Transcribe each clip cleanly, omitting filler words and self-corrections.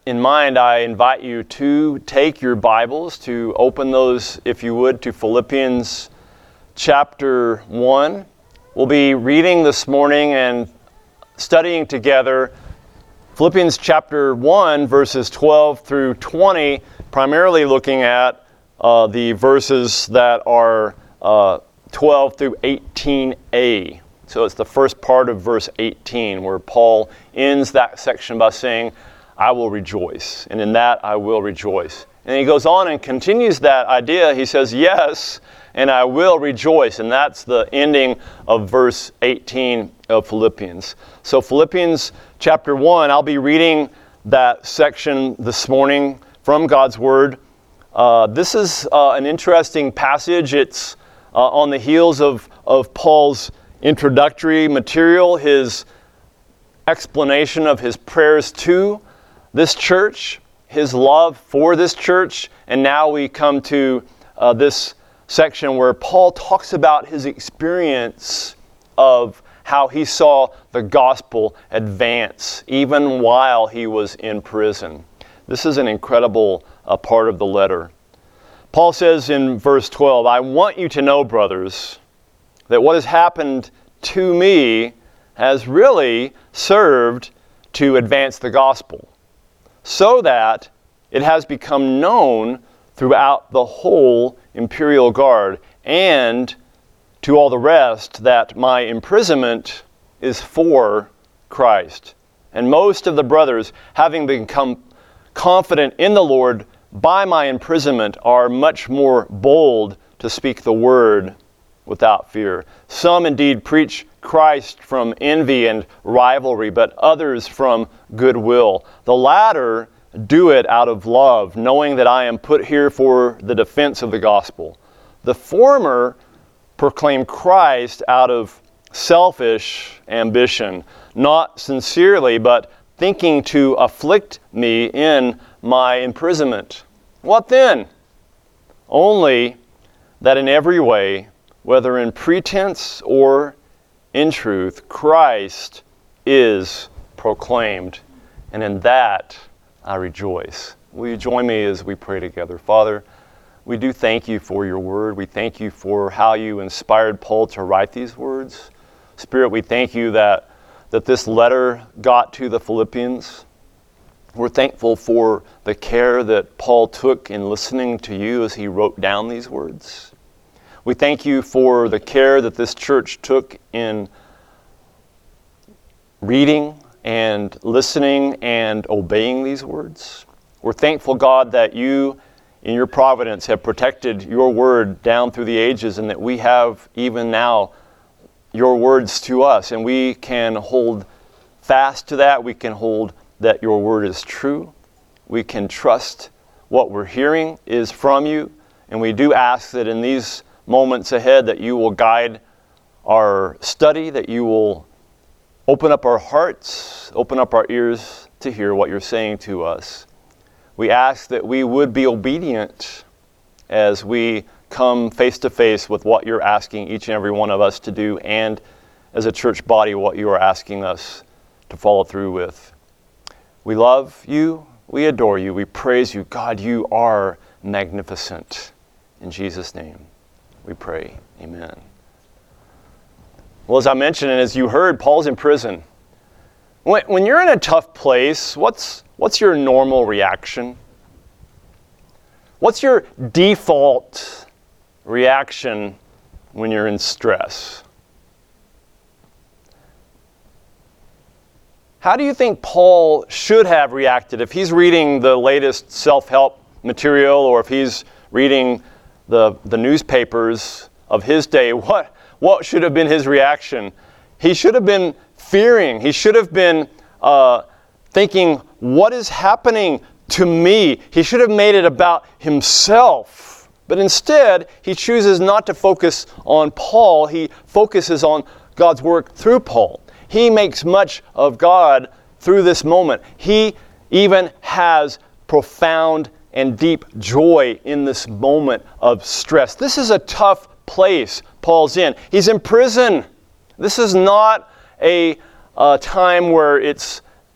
in mind, I invite you to take your Bibles, to open those, if you would, to Philippians chapter 1. We'll be reading this morning and studying together Philippians chapter 1, verses 12 through 20, primarily looking at the verses that are 12 through 18a. So it's the first part of verse 18 where Paul ends that section by saying, I will rejoice, and in that I will rejoice. And he goes on and continues that idea. He says, yes, and I will rejoice. And that's the ending of verse 18 of Philippians. So Philippians chapter 1, I'll be reading that section this morning from God's Word. This is an interesting passage. It's on the heels of Paul's introductory material, his explanation of his prayers to this church, his love for this church, and now we come to this section where Paul talks about his experience of how he saw the gospel advance even while he was in prison. This is an incredible part of the letter. Paul says in verse 12, I want you to know, brothers, that what has happened to me has really served to advance the gospel, so that it has become known throughout the whole imperial guard and to all the rest that my imprisonment is for Christ. And most of the brothers, having become confident in the Lord by my imprisonment, are much more bold to speak the word without fear. Some indeed preach Christ from envy and rivalry, but others from goodwill. The latter do it out of love, knowing that I am put here for the defense of the gospel. The former proclaim Christ out of selfish ambition, not sincerely, but thinking to afflict me in my imprisonment. What then? Only that in every way, whether in pretense or in truth, Christ is proclaimed, and in that I rejoice. Will you join me as we pray together? Father, we do thank you for your word. We thank you for how you inspired Paul to write these words. Spirit, we thank you that this letter got to the Philippians. We're thankful for the care that Paul took in listening to you as he wrote down these words. We thank you for the care that this church took in reading and listening and obeying these words. We're thankful, God, that you, in your providence, have protected your word down through the ages, and that we have even now your words to us, and we can hold fast to that. We can hold that your word is true. We can trust what we're hearing is from you, and we do ask that in these moments ahead that you will guide our study, that you will open up our hearts, open up our ears to hear what you're saying to us. We ask that we would be obedient as we come face to face with what you're asking each and every one of us to do, and as a church body, what you are asking us to follow through with. We love you. We adore you. We praise you. God, you are magnificent. In Jesus' name we pray. Amen. Well, as I mentioned, and as you heard, Paul's in prison. When you're in a tough place, what's your normal reaction? What's your default reaction when you're in stress? How do you think Paul should have reacted if he's reading the latest self-help material, or if he's reading the newspapers of his day? What should have been his reaction? He should have been fearing. He should have been thinking, what is happening to me? He should have made it about himself. But instead, he chooses not to focus on Paul. He focuses on God's work through Paul. He makes much of God through this moment. He even has profound and deep joy in this moment of stress. This is a tough place Paul's in. He's in prison. This is not a time where it's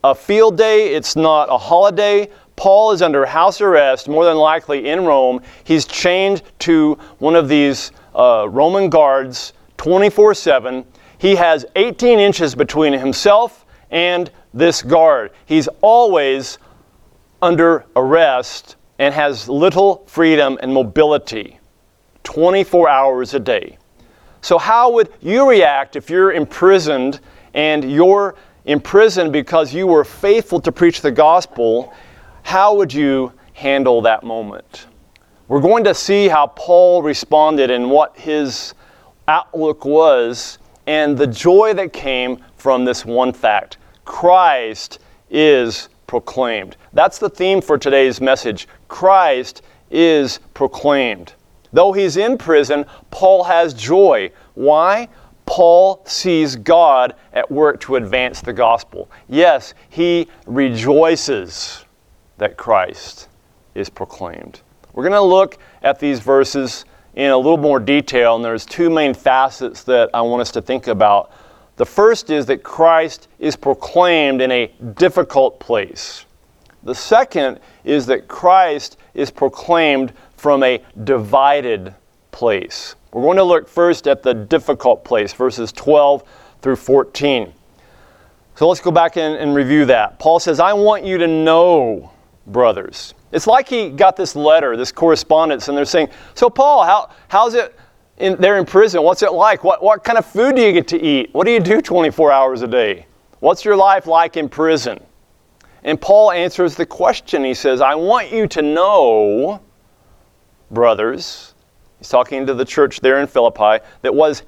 a field day. It's not a holiday. Paul is under house arrest, more than likely in Rome. He's chained to one of these Roman guards 24/7. He has 18 inches between himself and this guard. He's always under arrest and has little freedom and mobility 24 hours a day. So how would you react if you're imprisoned and you're imprisoned because you were faithful to preach the gospel? How would you handle that moment? We're going to see how Paul responded and what his outlook was and the joy that came from this one fact. Christ is proclaimed. That's the theme for today's message. Christ is proclaimed. Though he's in prison, Paul has joy. Why? Paul sees God at work to advance the gospel. Yes, he rejoices that Christ is proclaimed. We're going to look at these verses in a little more detail, and there's two main facets that I want us to think about. The first is that Christ is proclaimed in a difficult place. The second is that Christ is proclaimed from a divided place. We're going to look first at the difficult place, verses 12 through 14. So let's go back and review that. Paul says, I want you to know, brothers. It's like he got this letter, this correspondence, and they're saying, so Paul, how's it they're in prison? What's it like? What kind of food do you get to eat? What do you do 24 hours a day? What's your life like in prison? And Paul answers the question. He says, I want you to know, brothers, he's talking to the church there in Philippi, that what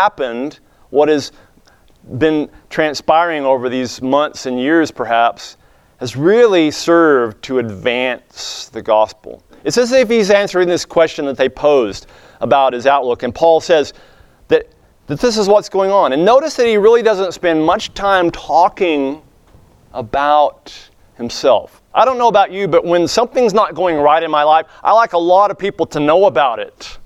has been transpiring over these months and years perhaps, has really served to advance the gospel. It's as if he's answering this question that they posed about his outlook. And Paul says that this is what's going on. And notice that he really doesn't spend much time talking about himself. I don't know about you, but when something's not going right in my life, I like a lot of people to know about it.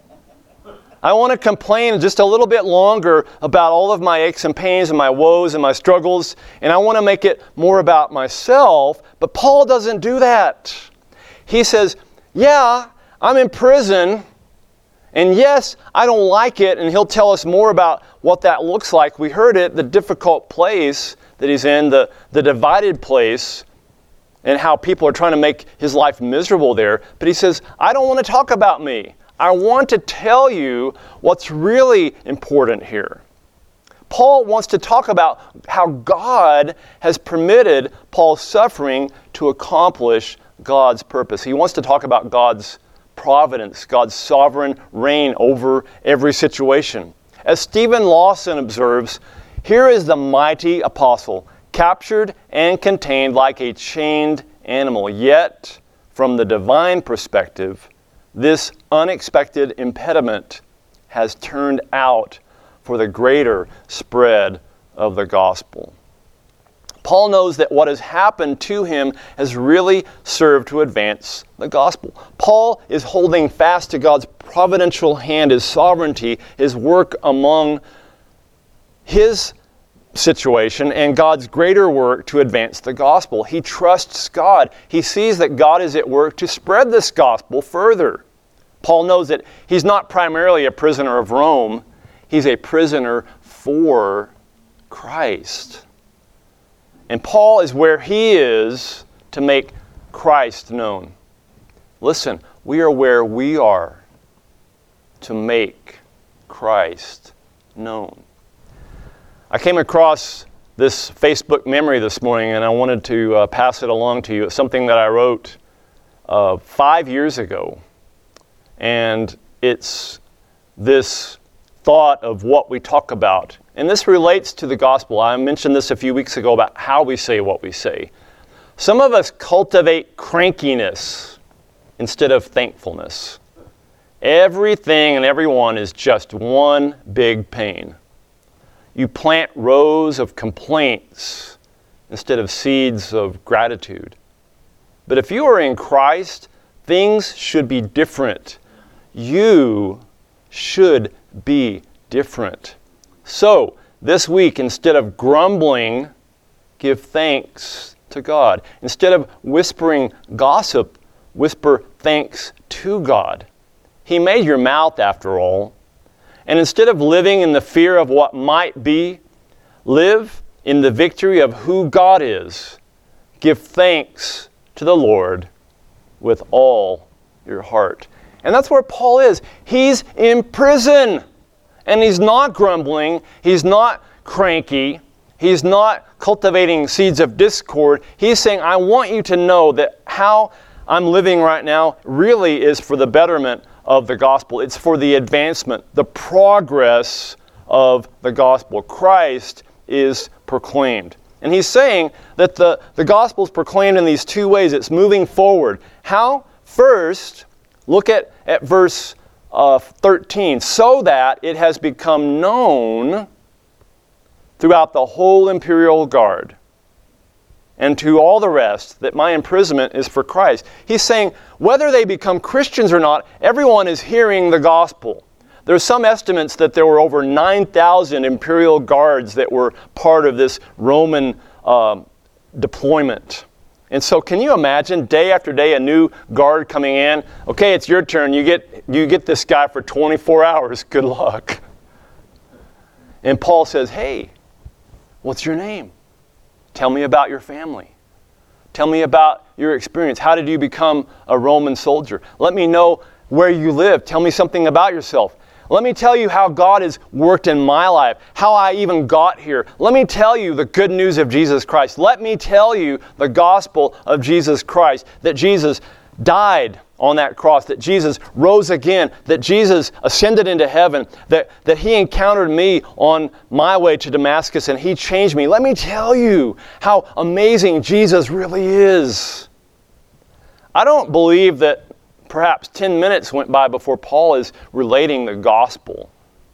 I want to complain just a little bit longer about all of my aches and pains and my woes and my struggles, and I want to make it more about myself, but Paul doesn't do that. He says, yeah, I'm in prison, and yes, I don't like it, and he'll tell us more about what that looks like. We heard it, the difficult place that he's in, the divided place, and how people are trying to make his life miserable there. But he says, I don't want to talk about me. I want to tell you what's really important here. Paul wants to talk about how God has permitted Paul's suffering to accomplish God's purpose. He wants to talk about God's providence, God's sovereign reign over every situation. As Stephen Lawson observes, here is the mighty apostle, captured and contained like a chained animal. Yet, from the divine perspective, this unexpected impediment has turned out for the greater spread of the gospel. Paul knows that what has happened to him has really served to advance the gospel. Paul is holding fast to God's providential hand, his sovereignty, his work among his situation and God's greater work to advance the gospel. He trusts God. He sees that God is at work to spread this gospel further. Paul knows that he's not primarily a prisoner of Rome. He's a prisoner for Christ. And Paul is where he is to make Christ known. Listen, we are where we are to make Christ known. I came across this Facebook memory this morning, and I wanted to pass it along to you. It's something that I wrote 5 years ago. And it's this thought of what we talk about. And this relates to the gospel. I mentioned this a few weeks ago about how we say what we say. Some of us cultivate crankiness instead of thankfulness. Everything and everyone is just one big pain. You plant rows of complaints instead of seeds of gratitude. But if you are in Christ, things should be different. You should be different. So, this week, instead of grumbling give thanks to God. Instead of whispering gossip, whisper thanks to God. He made your mouth, after all. And instead of living in the fear of what might be, live in the victory of who God is. Give thanks to the Lord with all your heart. And that's where Paul is. He's in prison. And he's not grumbling. He's not cranky. He's not cultivating seeds of discord. He's saying, I want you to know that how I'm living right now really is for the betterment of the gospel. It's for the advancement, the progress of the gospel. Christ is proclaimed. And he's saying that the gospel is proclaimed in these two ways. It's moving forward. How? First, look at verse 13. So that it has become known throughout the whole imperial guard and to all the rest that my imprisonment is for Christ. He's saying whether they become Christians or not, everyone is hearing the gospel. There's some estimates that there were over 9,000 imperial guards that were part of this Roman deployment. And so can you imagine day after day a new guard coming in? Okay, it's your turn. You get this guy for 24 hours. Good luck. And Paul says, hey, what's your name? Tell me about your family. Tell me about your experience. How did you become a Roman soldier? Let me know where you live. Tell me something about yourself. Let me tell you how God has worked in my life, how I even got here. Let me tell you the good news of Jesus Christ. Let me tell you the gospel of Jesus Christ, that Jesus died on that cross, that Jesus rose again, that Jesus ascended into heaven, that He encountered me on my way to Damascus and He changed me. Let me tell you how amazing Jesus really is. I don't believe that perhaps 10 minutes went by before Paul is relating the gospel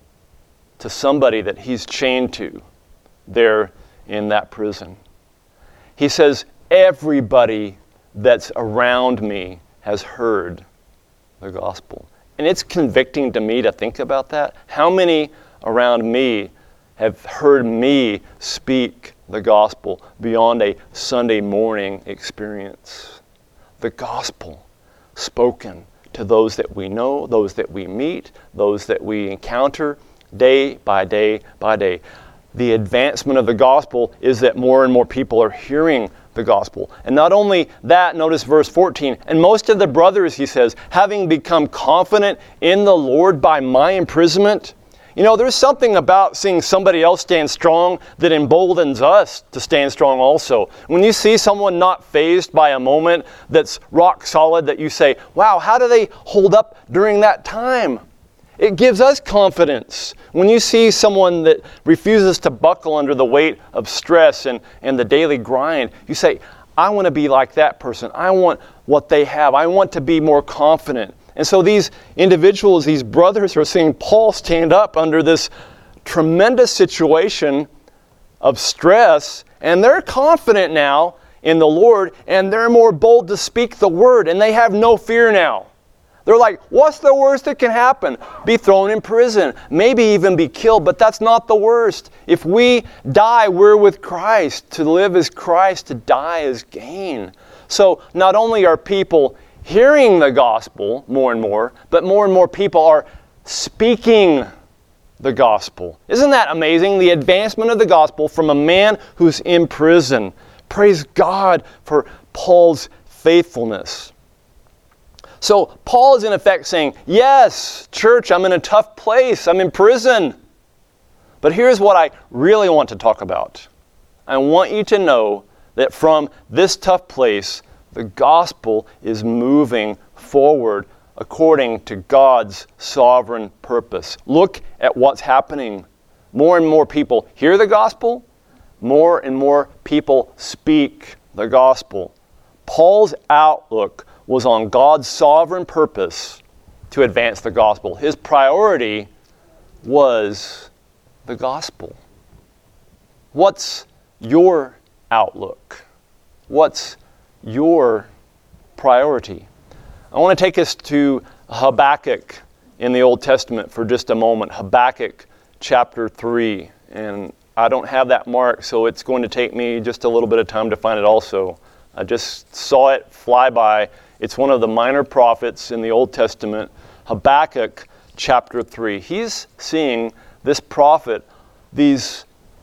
to somebody that he's chained to there in that prison. He says, everybody that's around me has heard the gospel. And it's convicting to me to think about that. How many around me have heard me speak the gospel beyond a Sunday morning experience? The gospel spoken to those that we know, those that we meet, those that we encounter day by day by day. The advancement of the gospel is that more and more people are hearing the gospel. And not only that, notice verse 14, and most of the brothers, he says, having become confident in the Lord by my imprisonment. You know, there's something about seeing somebody else stand strong that emboldens us to stand strong also. When you see someone not fazed by a moment that's rock solid, that you say, wow, how do they hold up during that time? It gives us confidence. When you see someone that refuses to buckle under the weight of stress and the daily grind, you say, I want to be like that person. I want what they have. I want to be more confident. And so these individuals, these brothers, are seeing Paul stand up under this tremendous situation of stress, and they're confident now in the Lord, and they're more bold to speak the word, and they have no fear now. They're like, what's the worst that can happen? Be thrown in prison, maybe even be killed, but that's not the worst. If we die, we're with Christ. To live is Christ, to die is gain. So not only are people hearing the gospel more and more people are speaking the gospel. Isn't that amazing? The advancement of the gospel from a man who's in prison. Praise God for Paul's faithfulness. So Paul is in effect saying, yes, church, I'm in a tough place. I'm in prison. But here's what I really want to talk about. I want you to know that from this tough place, the gospel is moving forward according to God's sovereign purpose. Look at what's happening. More and more people hear the gospel. More and more people speak the gospel. Paul's outlook was on God's sovereign purpose to advance the gospel. His priority was the gospel. What's your outlook? What's your priority? I want to take us to Habakkuk in the Old Testament for just a moment. Habakkuk chapter 3. And I don't have that mark, so it's going to take me just a little bit of time to find it also. I just saw it fly by. It's one of the minor prophets in the Old Testament, Habakkuk chapter 3. He's seeing this prophet, these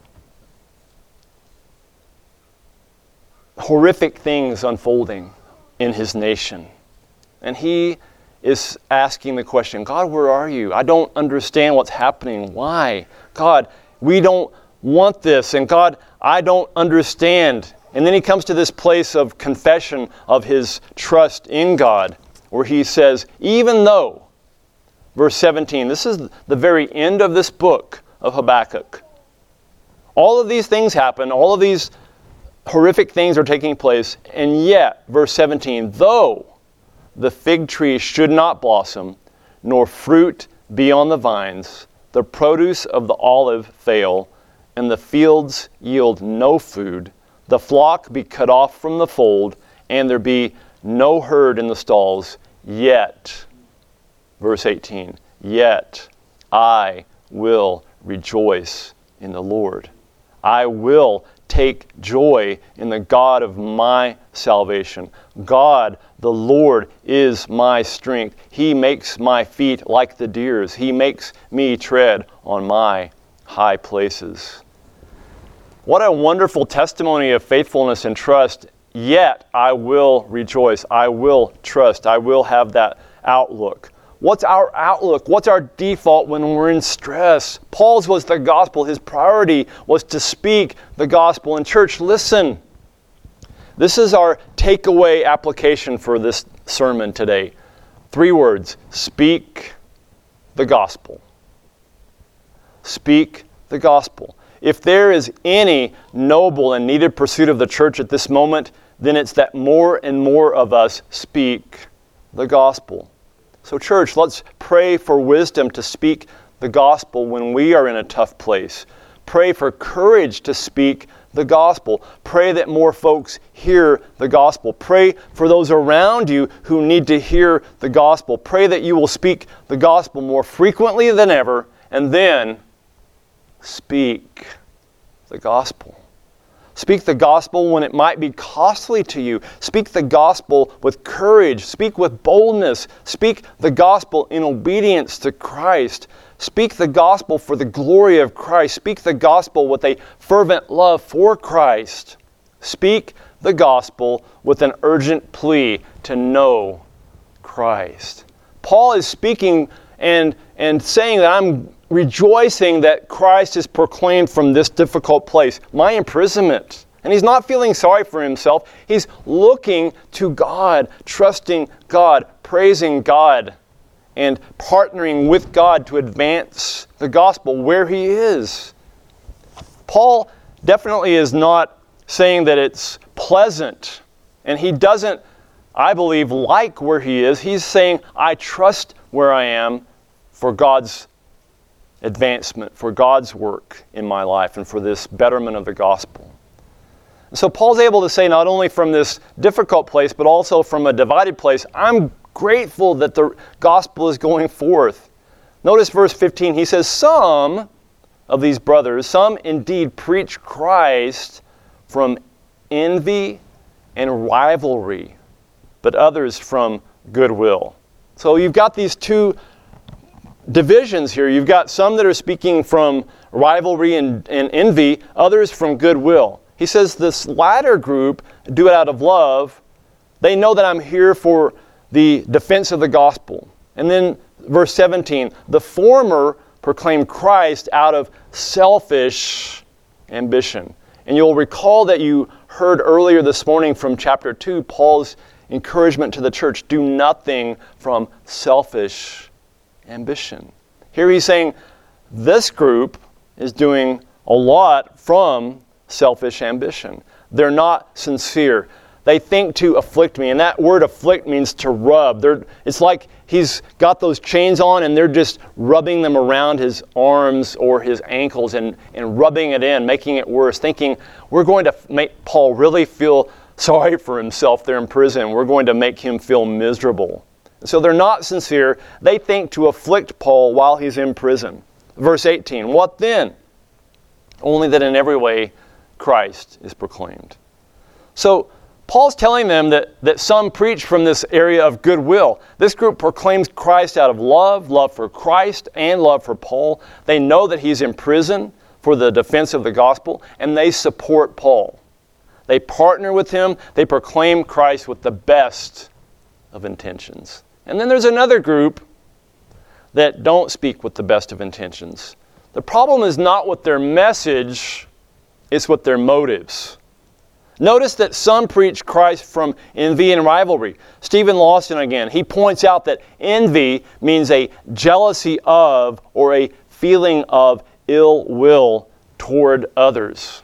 horrific things unfolding in his nation. And he is asking the question, God, where are you? I don't understand what's happening. Why? God, we don't want this. And God, I don't understand. And then he comes to this place of confession of his trust in God, where he says, even though, verse 17, this is the very end of this book of Habakkuk. All of these things happen, all of these horrific things are taking place, and yet, verse 17, though the fig tree should not blossom, nor fruit be on the vines, the produce of the olive fail, and the fields yield no food, the flock be cut off from the fold, and there be no herd in the stalls, yet, verse 18, yet I will rejoice in the Lord. I will take joy in the God of my salvation. God, the Lord, is my strength. He makes my feet like the deer's. He makes me tread on my high places. What a wonderful testimony of faithfulness and trust. Yet I will rejoice. I will trust. I will have that outlook. What's our outlook? What's our default when we're in stress? Paul's was the gospel. His priority was to speak the gospel. And church, listen. This is our takeaway application for this sermon today. 3 words. Speak the gospel. Speak the gospel. If there is any noble and needed pursuit of the church at this moment, then it's that more and more of us speak the gospel. So church, let's pray for wisdom to speak the gospel when we are in a tough place. Pray for courage to speak the gospel. Pray that more folks hear the gospel. Pray for those around you who need to hear the gospel. Pray that you will speak the gospel more frequently than ever, and then speak the gospel. Speak the gospel when it might be costly to you. Speak the gospel with courage. Speak with boldness. Speak the gospel in obedience to Christ. Speak the gospel for the glory of Christ. Speak the gospel with a fervent love for Christ. Speak the gospel with an urgent plea to know Christ. Paul is speaking and saying that I'm rejoicing that Christ is proclaimed from this difficult place, my imprisonment. And he's not feeling sorry for himself. He's looking to God, trusting God, praising God, and partnering with God to advance the gospel where he is. Paul definitely is not saying that it's pleasant, and he doesn't, I believe, like where he is. He's saying, I trust where I am for God's advancement, for God's work in my life and for this betterment of the gospel. And so Paul's able to say not only from this difficult place, but also from a divided place, I'm grateful that the gospel is going forth. Notice verse 15, he says, some of these brothers, some indeed preach Christ from envy and rivalry, but others from goodwill. So you've got these two divisions here. You've got some that are speaking from rivalry and envy, others from goodwill. He says this latter group do it out of love. They know that I'm here for the defense of the gospel. And then verse 17, the former proclaim Christ out of selfish ambition. And you'll recall that you heard earlier this morning from chapter 2, Paul's encouragement to the church, do nothing from selfish ambition. Here he's saying this group is doing a lot from selfish ambition. They're not sincere. They think to afflict me. And that word afflict means to rub. It's like he's got those chains on and they're just rubbing them around his arms or his ankles and rubbing it in, making it worse, thinking we're going to make Paul really feel sorry for himself there in prison. We're going to make him feel miserable. So they're not sincere. They think to afflict Paul while he's in prison. Verse 18, what then? only that in every way Christ is proclaimed. So Paul's telling them that some preach from this area of goodwill. This group proclaims Christ out of love for Christ and love for Paul. They know that he's in prison for the defense of the gospel, and they support Paul. They partner with him. They proclaim Christ with the best of intentions. And then there's another group that don't speak with the best of intentions. The problem is not with their message, it's with their motives. Notice that some preach Christ from envy and rivalry. Stephen Lawson again, he points out that envy means a jealousy of or a feeling of ill will toward others.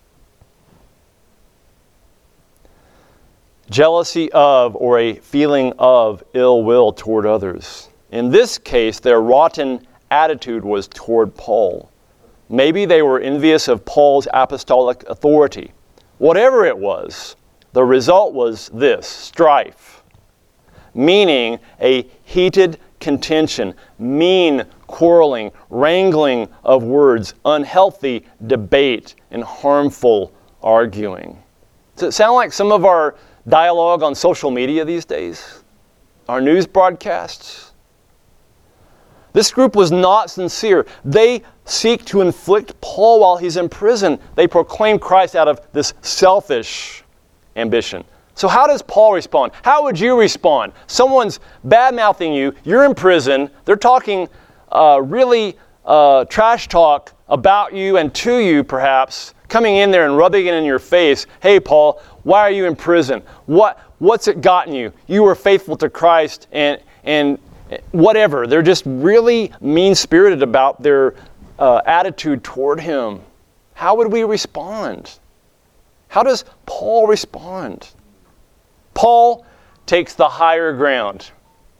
Jealousy of or a feeling of ill will toward others. In this case, their rotten attitude was toward Paul. Maybe they were envious of Paul's apostolic authority. Whatever it was, the result was this: strife, meaning a heated contention, mean quarreling, wrangling of words, unhealthy debate, and harmful arguing. Does it sound like some of our dialogue on social media these days? Our news broadcasts? This group was not sincere. They seek to inflict Paul while he's in prison. They proclaim Christ out of this selfish ambition. So how does Paul respond? How would you respond? Someone's bad-mouthing you. You're in prison. They're talking really trash talk about you and to you, perhaps, coming in there and rubbing it in your face. Hey, Paul, why are you in prison? What's it gotten you? You were faithful to Christ and whatever. They're just really mean-spirited about their attitude toward him. How would we respond? How does Paul respond? Paul takes the higher ground.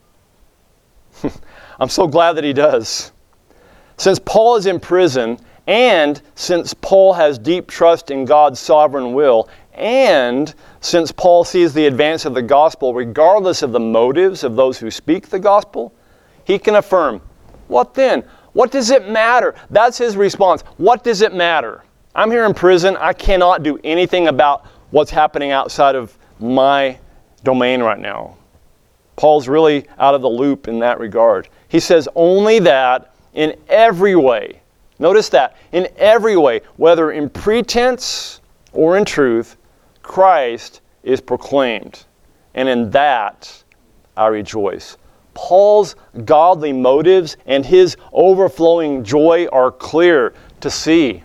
I'm so glad that he does. Since Paul is in prison, and since Paul has deep trust in God's sovereign will, and since Paul sees the advance of the gospel regardless of the motives of those who speak the gospel, he can affirm, what then? What does it matter? That's his response. What does it matter? I'm here in prison. I cannot do anything about what's happening outside of my domain right now. Paul's really out of the loop in that regard. He says only that in every way, notice that, in every way, whether in pretense or in truth, Christ is proclaimed. And in that I rejoice. Paul's godly motives and his overflowing joy are clear to see.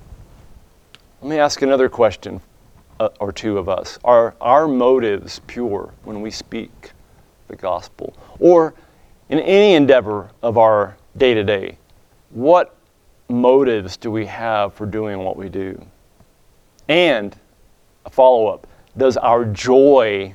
Let me ask another question or two of us. Are our motives pure when we speak the gospel? Or in any endeavor of our day-to-day, what motives do we have for doing what we do? And a follow-up, does our joy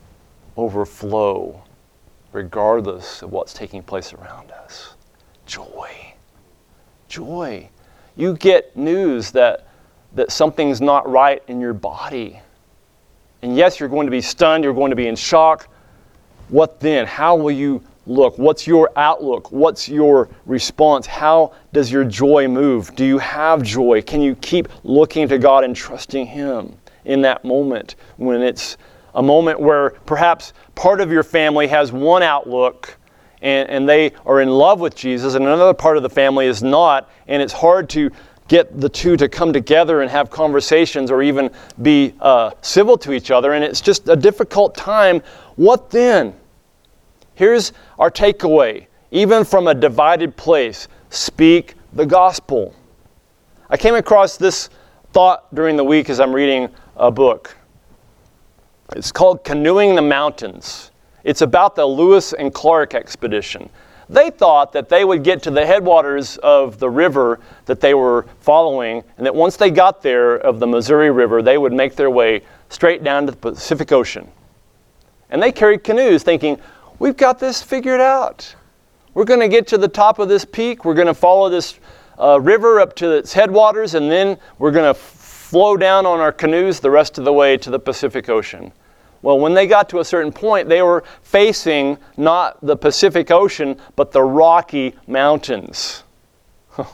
overflow regardless of what's taking place around us? Joy. Joy. You get news that something's not right in your body. And yes, you're going to be stunned, you're going to be in shock. What then? How will you look? What's your outlook? What's your response? How does your joy move? Do you have joy? Can you keep looking to God and trusting Him in that moment when it's a moment where perhaps part of your family has one outlook and they are in love with Jesus and another part of the family is not, and it's hard to get the two to come together and have conversations or even be civil to each other, and it's just a difficult time. What then? Here's our takeaway. Even from a divided place, speak the gospel. I came across this thought during the week as I'm reading a book. It's called Canoeing the Mountains. It's about the Lewis and Clark expedition. They thought that they would get to the headwaters of the river that they were following, and that once they got there of the Missouri River, they would make their way straight down to the Pacific Ocean. And they carried canoes thinking, we've got this figured out. We're going to get to the top of this peak. We're going to follow this river up to its headwaters, and then we're going to flow down on our canoes the rest of the way to the Pacific Ocean. Well, when they got to a certain point, they were facing not the Pacific Ocean, but the Rocky Mountains.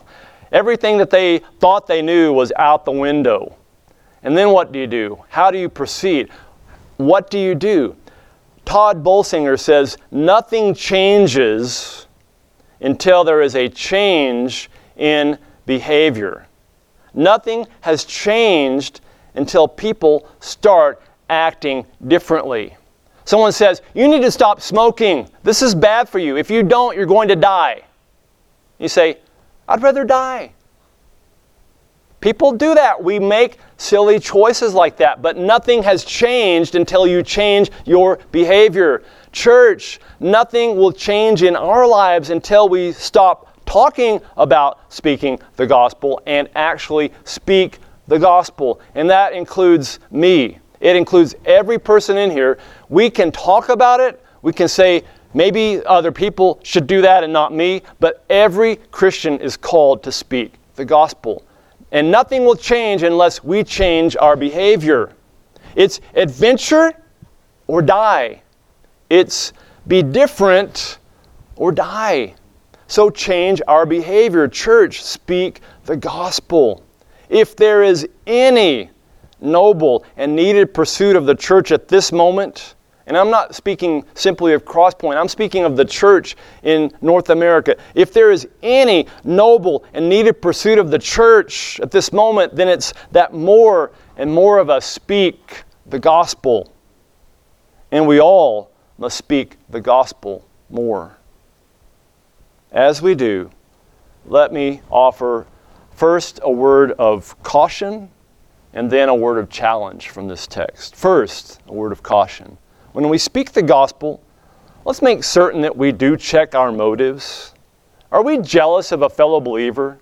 Everything that they thought they knew was out the window. And then what do? How do you proceed? What do you do? Todd Bolsinger says, nothing changes until there is a change in behavior. Nothing has changed until people start acting differently. Someone says, you need to stop smoking. This is bad for you. If you don't, you're going to die. You say, I'd rather die. People do that. We make silly choices like that, but nothing has changed until you change your behavior. Church, nothing will change in our lives until we stop talking about speaking the gospel and actually speak the gospel. And that includes me. It includes every person in here. We can talk about it. We can say, maybe other people should do that and not me, but every Christian is called to speak the gospel. And nothing will change unless we change our behavior. It's adventure or die. It's be different or die. So change our behavior. Church, speak the gospel. If there is any noble and needed pursuit of the church at this moment, and I'm not speaking simply of Crosspoint, I'm speaking of the church in North America. If there is any noble and needed pursuit of the church at this moment, then it's that more and more of us speak the gospel. And we all must speak the gospel more. As we do, let me offer first a word of caution and then a word of challenge from this text. First, a word of caution. When we speak the gospel, let's make certain that we do check our motives. Are we jealous of a fellow believer?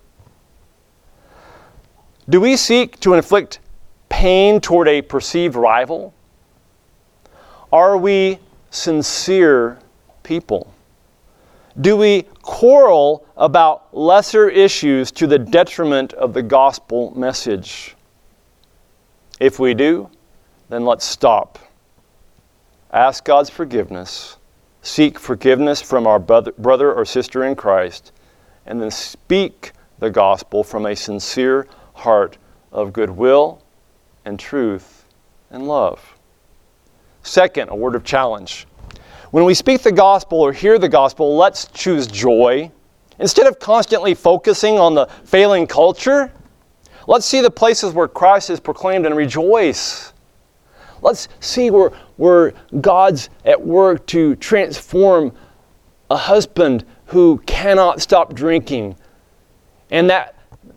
Do we seek to inflict pain toward a perceived rival? Are we sincere people? Do we quarrel about lesser issues to the detriment of the gospel message? If we do, then let's stop. Ask God's forgiveness, seek forgiveness from our brother or sister in Christ, and then speak the gospel from a sincere heart of goodwill and truth and love. Second, a word of challenge. When we speak the gospel or hear the gospel, let's choose joy. Instead of constantly focusing on the failing culture, let's see the places where Christ is proclaimed and rejoice. Let's see where God's at work to transform a husband who cannot stop drinking. And that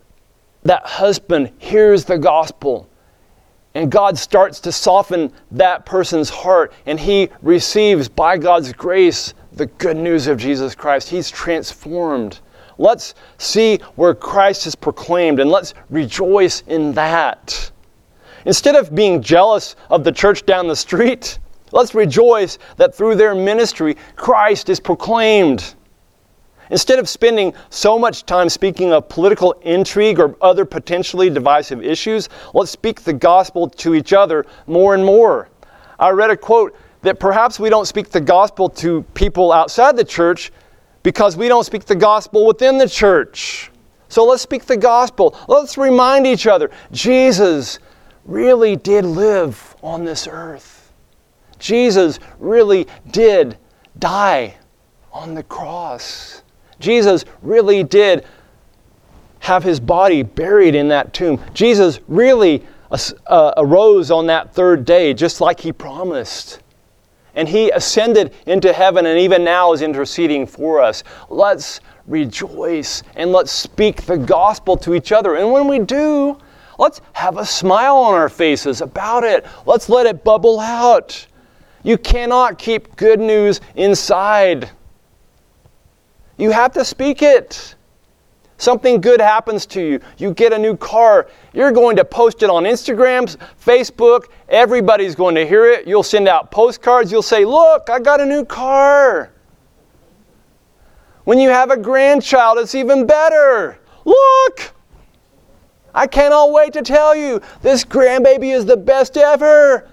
husband hears the gospel. And God starts to soften that person's heart. And he receives, by God's grace, the good news of Jesus Christ. He's transformed. Let's see where Christ is proclaimed. And let's rejoice in that. Instead of being jealous of the church down the street, let's rejoice that through their ministry, Christ is proclaimed. Instead of spending so much time speaking of political intrigue or other potentially divisive issues, let's speak the gospel to each other more and more. I read a quote that perhaps we don't speak the gospel to people outside the church because we don't speak the gospel within the church. So let's speak the gospel. Let's remind each other, Jesus really did live on this earth. Jesus really did die on the cross. Jesus really did have his body buried in that tomb. Jesus really arose on that third day, just like he promised. And he ascended into heaven and even now is interceding for us. Let's rejoice and let's speak the gospel to each other. And when we do, let's have a smile on our faces about it. Let's let it bubble out. You cannot keep good news inside. You have to speak it. Something good happens to you. You get a new car. You're going to post it on Instagram, Facebook. Everybody's going to hear it. You'll send out postcards. You'll say, look, I got a new car. When you have a grandchild, it's even better. Look! I cannot wait to tell you, this grandbaby is the best ever.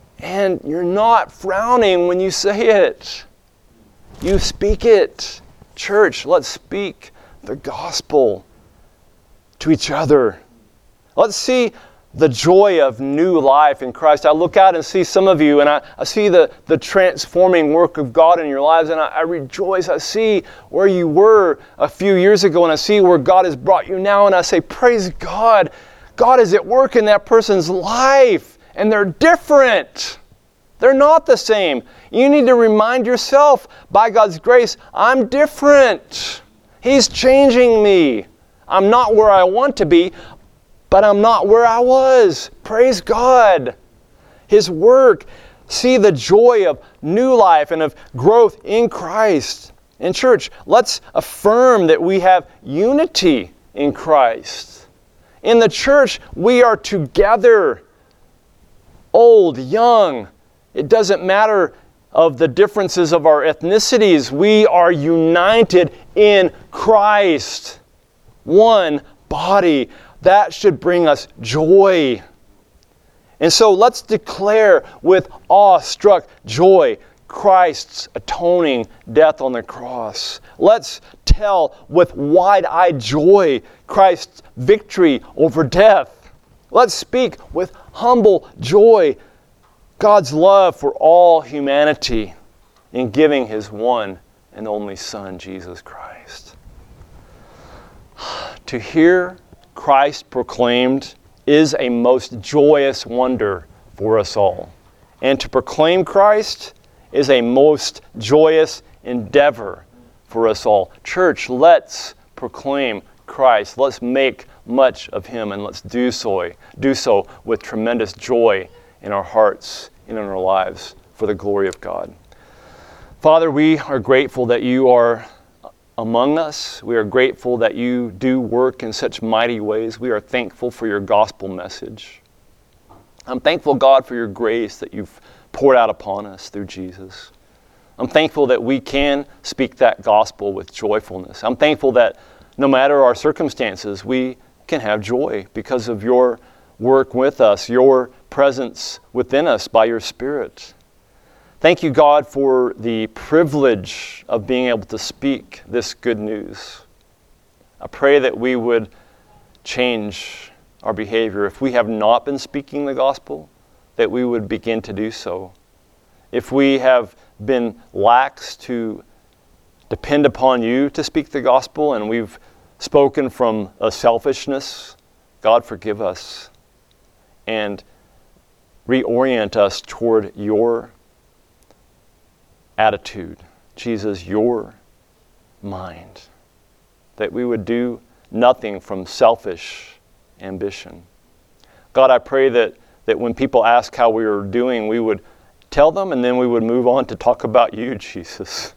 And you're not frowning when you say it. You speak it. Church, let's speak the gospel to each other. Let's see the joy of new life in Christ. I look out and see some of you, and I see the transforming work of God in your lives, and I rejoice. I see where you were a few years ago, and I see where God has brought you now, and I say, praise God. God is at work in that person's life, and they're different. They're not the same. You need to remind yourself, by God's grace, I'm different. He's changing me. I'm not where I want to be, but I'm not where I was. Praise God. His work. See the joy of new life and of growth in Christ. In church, let's affirm that we have unity in Christ. In the church, we are together. Old, young. It doesn't matter of the differences of our ethnicities. We are united in Christ. One body. That should bring us joy. And so let's declare with awe-struck joy Christ's atoning death on the cross. Let's tell with wide-eyed joy Christ's victory over death. Let's speak with humble joy God's love for all humanity in giving His one and only Son, Jesus Christ. To hear Christ proclaimed is a most joyous wonder for us all. And to proclaim Christ is a most joyous endeavor for us all. Church, let's proclaim Christ. Let's make much of Him, and let's do so with tremendous joy in our hearts and in our lives for the glory of God. Father, we are grateful that You are among us. We are grateful that You do work in such mighty ways. We are thankful for Your gospel message. I'm thankful, God, for Your grace that You've poured out upon us through Jesus. I'm thankful that we can speak that gospel with joyfulness. I'm thankful that no matter our circumstances, we can have joy because of Your work with us, Your presence within us by Your Spirit. Thank You, God, for the privilege of being able to speak this good news. I pray that we would change our behavior. If we have not been speaking the gospel, that we would begin to do so. If we have been lax to depend upon You to speak the gospel, and we've spoken from a selfishness, God, forgive us and reorient us toward Your attitude, Jesus, Your mind, that we would do nothing from selfish ambition. God, I pray that when people ask how we are doing, we would tell them, and then we would move on to talk about You, Jesus.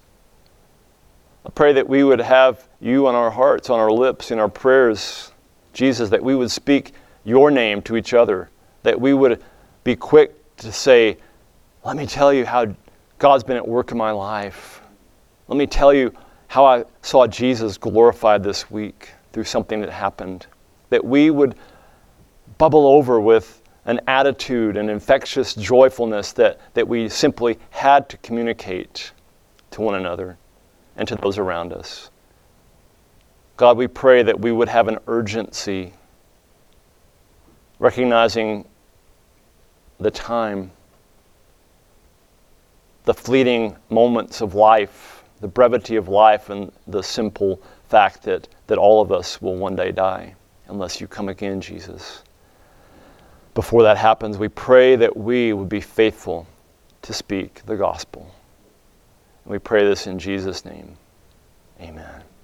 I pray that we would have You on our hearts, on our lips, in our prayers, Jesus, that we would speak Your name to each other, that we would be quick to say, let me tell you how God's been at work in my life. Let me tell you how I saw Jesus glorified this week through something that happened. That we would bubble over with an attitude, an infectious joyfulness that we simply had to communicate to one another and to those around us. God, we pray that we would have an urgency, recognizing the time, the fleeting moments of life, the brevity of life, and the simple fact that all of us will one day die unless You come again, Jesus. Before that happens, we pray that we would be faithful to speak the gospel. And we pray this in Jesus' name. Amen.